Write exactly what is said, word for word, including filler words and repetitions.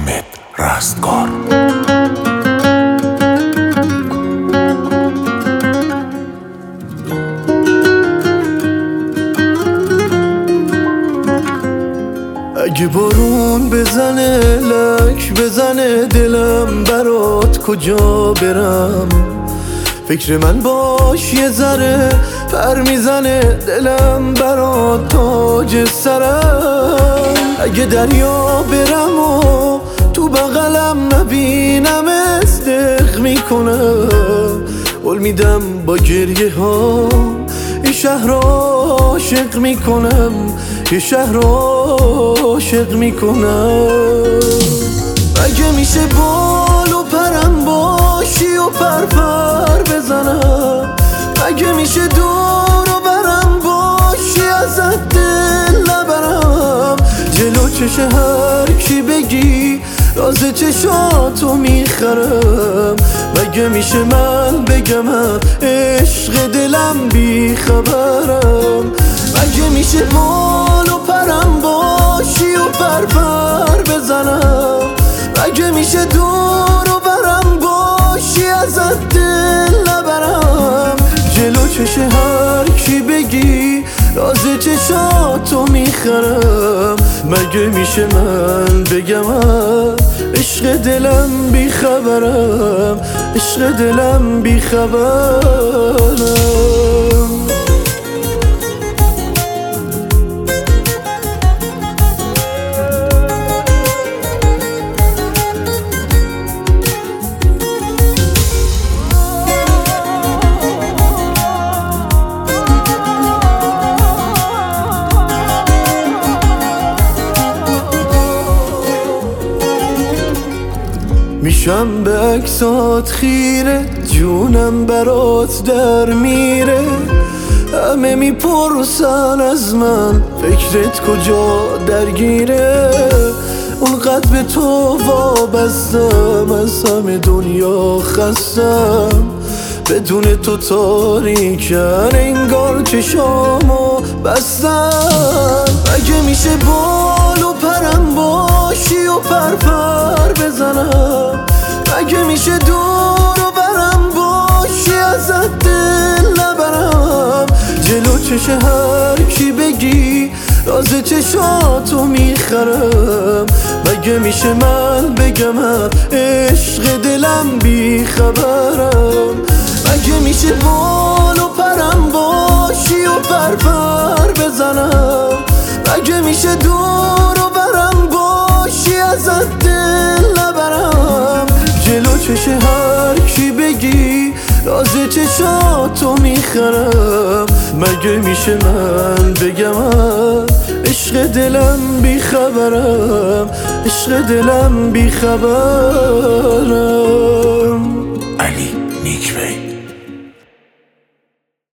حامد رستگار. اگه بارون بزنه لک بزنه دلم برات کجا برم، فکر من باش یه ذره پر میزنه دلم برات تاج سرم. اگه دریا برم و تو بغلم نبینم استخ میکنم، قول میدم با گریه ها این شهر عاشق میکنم، یه شهر عاشق میکنم. اگه میشه بال و پرم باشی و پر پر بزنم، اگه میشه دور و برم باشی ازت دل نبرم، جلو چش هر کی بگی راز چشاتو میخرم. مگه میشه من بگمم عشق دلم بی خبرم، مگه میشه بال و پرم باشی و پر پر بزنم، مگه میشه دور و برم باشی ازت دل نبرم، جلو چش هر کی بگی راز چشاتو میخرم. مگه میشه من بگم عشق دلم بی خبرم، عشق دلم بی خبرم. میشم به عکسات خیره، جونم برات در میره، همه میپرسن از من فکرت کجا درگیره. اونقدر به تو وابستم از همه دنیا خستم، بدون تو تاریکن انگار چشامو بستم. اگه میشه بال و پرم باشی و پر پر بزنم، اگه میشه دور و برم باشی ازت دل نبرم، جلو چش هر کی بگی راز چشاتو میخرم. مگه میشه من بگم عشق دلم بی خبرم، مگه میشه بال و پرم باشی و پر پر بزنم، مگه میشه دور و برم باشی ازت دل نبرم، جلو چش هر کی بگی راز چشاتو میخرم. مگه میشه من بگم عشق دلم بی خبرم، عشق دلم بی خبرم. علی نیکوی.